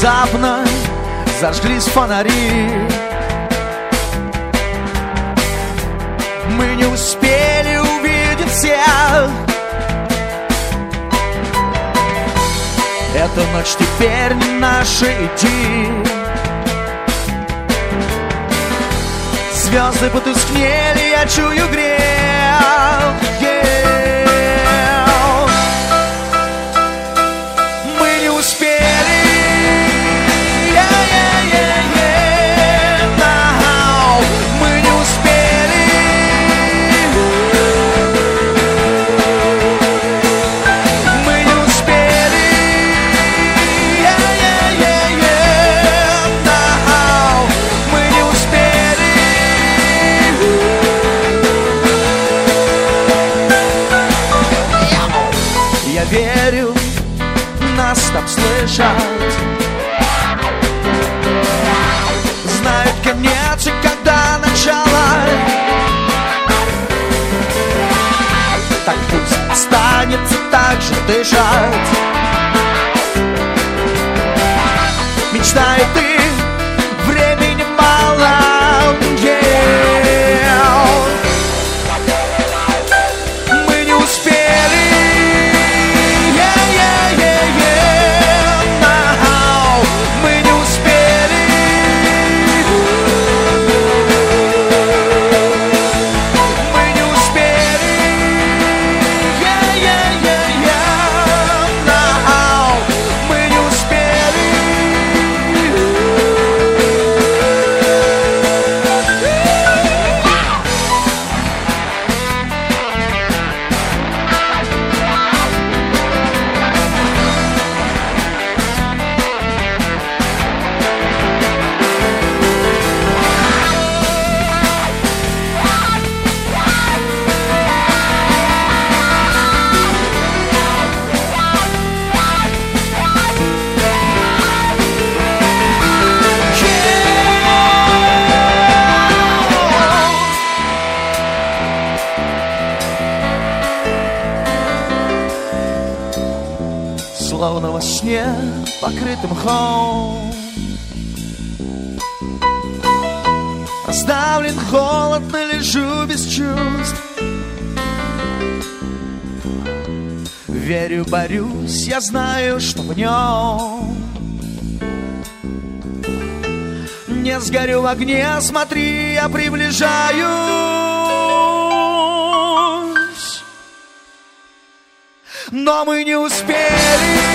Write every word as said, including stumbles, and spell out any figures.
внезапно зажглись фонари. Мы не успели увидеть всех. Эта ночь теперь не наша, иди. Звезды потускнели, я чую грех. Yeah. Мы не успели. Yeah, yeah, yeah, yeah. No. Мы не успели. Мы не успели. Yeah, yeah, yeah, yeah. No. Мы не успели. Я верю, нас там слышат, знают конец и когда начало. Так пусть останется так же дышать. Мечтает ты, времени мало. Yeah. Мы не успели. Yeah, yeah, yeah, yeah. No. Мы не успели. Мы не успели. Yeah, yeah, yeah, yeah. No. Мы не успели. Словно во сне, покрытым мхом, раздавлен, холодно лежу без чувств. Верю, борюсь, я знаю, что в нем не сгорю в огне, смотри, я приближаюсь. Но мы не успели.